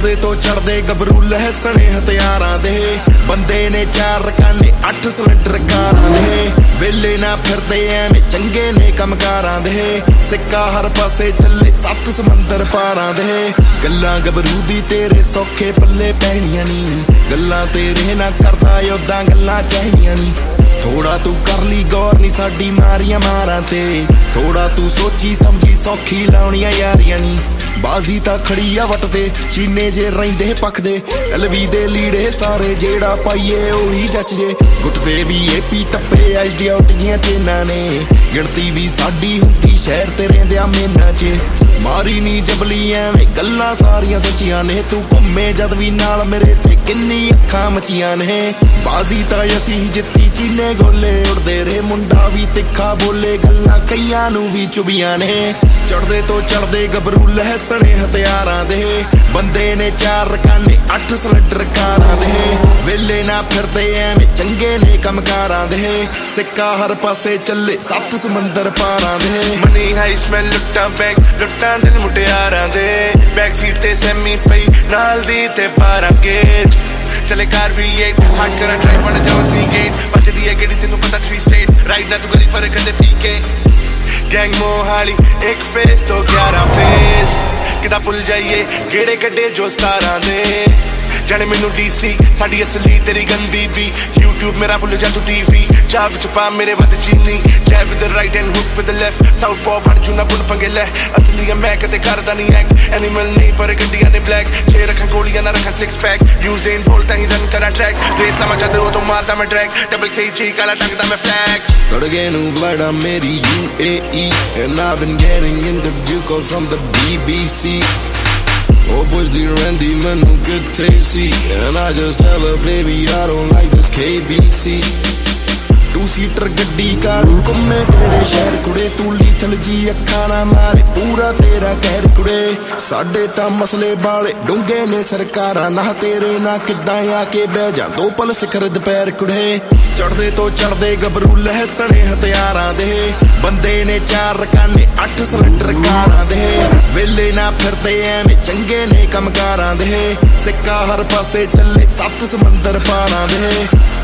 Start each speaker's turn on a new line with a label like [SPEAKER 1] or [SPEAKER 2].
[SPEAKER 1] चढ़दे तो चढ़दे गबरू लहसने हथियारां दे बंदे ने 4 रकाने 8 सिलेंडर कारां दे वेले ना फिरदे एवें चंगे ने कमकारां दे सिक्का हर पासे चले 7 समंदर पारां दे गल्लां गबरू दी तेरे सौखे पल्ले पैणियां नी गल्लां तेरे ना करदा योद्धा गल्लां कहणियां नी थोड़ा तू कर ली गौर नी साडी मारियां मारां ते थोड़ा तू सोची समझी सौखी लाउणियां यारियां नी बाजी तां खड़ी आ वटदे चीने जे रहिंदे पखदे LV दे लीड़े सारे जेड़ा पाइए ओही जचजे गुटदे भी AP टप्पे HD आउट जियां चेनां ने गिणती भी साडी हुंदी शहर ते रहिंदियां मेनां च मारी नी जबली एवें गल्लां सारियां सच्चियां ने तू घुम्मे जद भी नाल मेरे ते किन्नी अखां मचियां ने बाजी तां असीं जित्ती चीने गोले उड़दे रे मुंडा भी तिखा बोले गल्लां कईयां नूं भी चुभियां ने चढ़दे तो चढ़दे गबरू लहसने हथियारां दे बंदे ने 4 रकाने 8 सिलेंडर कारां दे वेले ना फिरदे एवें चंगे ने कमकारां दे सिक्का हर पासे चले 7 समंदर पारां दे
[SPEAKER 2] मनी हाई स्मैल लुट्टां बैंक लुट्टां दिल मुटियारां दे बैक सीट ते सैमी पई नाल दी ते 12 गेज चले कार V8 हार्ड करा ड्राइव बन जाओ C8 बचदी है गेड़ी तेनू पता 3 स्टेट राइड ना तू गली पर कदे PK गैंग मोहाली एक फेस तो 11 फेस किदा भुल जाइए गेड़े कड्डे जो 17 दे जाने मैनू DC साडी असली तेरी गंदी भी YouTube मेरा भुल जा तू TV चाह विच पा मेरे वध चीनी jab with the right and hook with the left southpaw बन जूना बुल पंगे ले असली है मैं कदे करदा नहीं एक्ट एनिमल नहीं पर गड्डियां ने ब्लैक जे रखां गोलियां ना रखां 6 पैक यूजेन बोलता ही रन करा ट्रैक रेस लामा चाहते हो तो मारदा मैं ट्रैक डबल KG काला टंगदा मैं फ्लैग
[SPEAKER 1] तड़गे नू फ्लाइट आ मेरी UAE and I've been getting interview calls from the BBC oh boys the Randy manu kitte see and I just tell her baby I don't like this KBC 2-सीटर गड्डी काड़ू घुम्मे तेरे शहर कुड़े तू lethal जी अखा ना मारे पूरा तेरा कहर कुड़े साडे तां मसले बाले डूंगे ने सरकारां ना तेरे ना किदां आके बह जा 2 पल सिखर दोपहर कुड़े चढ़दे तो चढ़दे गबरू लहसने हथियारां दे बंदे ने 4 रकाने 8 सिलेंडर कारां दे वेले ना फिरदे एवें चंगे ने कमकारां दे सिक्का हर पासे चले 7 समंदर पारां दे